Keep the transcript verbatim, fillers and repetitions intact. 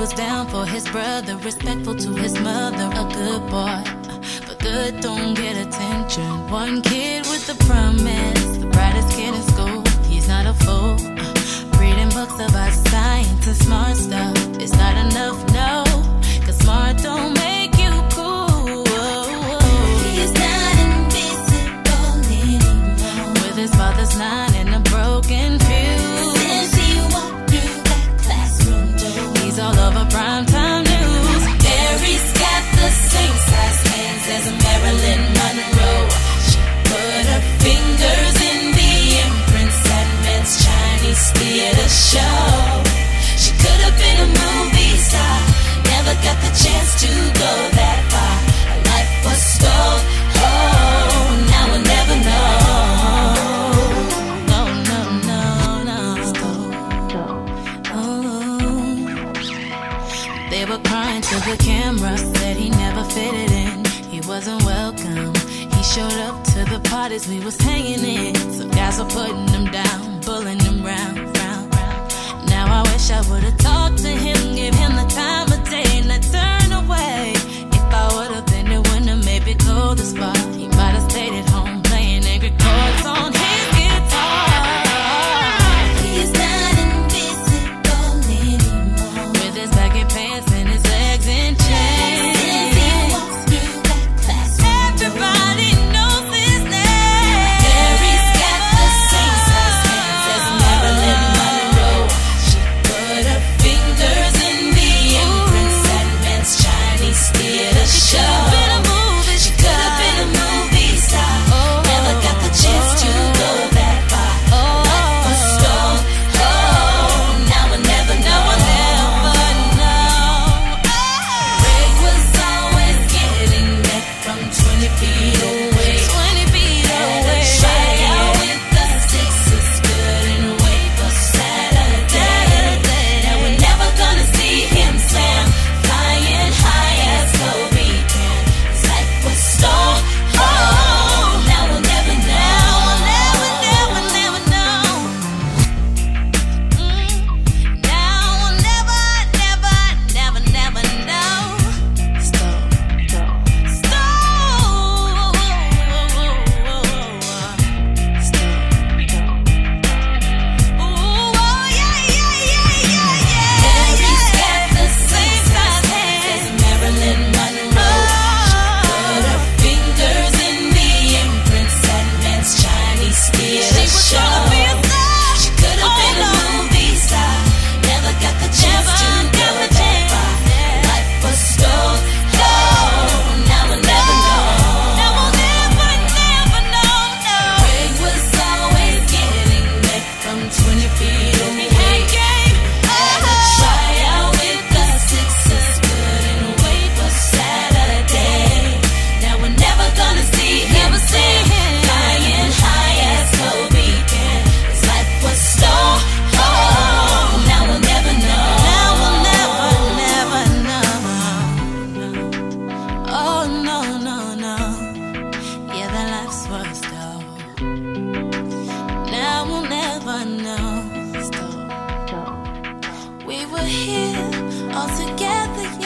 was down for his brother, respectful to his mother, a good boy. But good don't get attention. One kid with a promise, the brightest kid in school. He's not a fool. Reading books about science and smart stuff. It's not enough, no. Cause smart don't make you cool. He's not invisible anymore. With his father's line and a broken fuse. Since he walked through that classroom door, he's all over primetime news. Mary's got the same size hands as a Marilyn Monroe. She put her fingers in the imprints that Men's Chinese theater show. She could have been a movie star, never got the chance to go that far. Her life was stole. Oh, now we'll never know. No, no, no, no. Oh. They were crying to the camera, said he never fitted in. He wasn't welcome. He showed up to the parties we was hanging in. Some guys were putting him down, pulling him round, round, round. Now I wish I would've talked to him, give him the time of day, and I turn away. If I would've been the winner, maybe go this far. He might have stayed at home playing angry chords on his guitar. He's not invisible anymore. With his baggy pants and his legs in chains. Since he walked through that classroom, Everybody knows his name. Mary's got the same size hands as Marilyn Monroe. She put her fingers in the imprints that Men's Chinese theater show. Been a movie She could have been a movie star, never got the chance to go that far. Life was stole. Oh, now we'll never know. Greg was always getting back from twenty feet away. twenty feet Had a away. tryout with the Sixers, couldn't wait for Saturday. Now we're never gonna see him slam, flying high as Kobe can. His life was stole. Oh, now we'll never know. Never, never, never know. Mm. Now we'll never, never, never, never know. Stole, stole, stole, stole. Ooh, oh yeah, yeah, yeah, yeah, yeah. Mary's got the same size hands as Marilyn Monroe. She put her fingers in the imprints that Men's Chinese theater She was show. trying to be a star. She could have been a Oh, no. movie star, never got the chance Never to go got the that chance. far. Life was stole. Oh, now we'll never know. Now we'll never, never know, no. Greg was always getting back from twenty feet away. Hey, game. Had a tryout with the Sixers, couldn't wait for Saturday. Now we're never gonna see him Never see slam, him. flying high as Kobe can. His life was stole. Oh, now we'll never know. Now we'll never, never know. Oh no, no, no. Yeah, that life's was stole. Now we'll never know. Stole. We were here all together.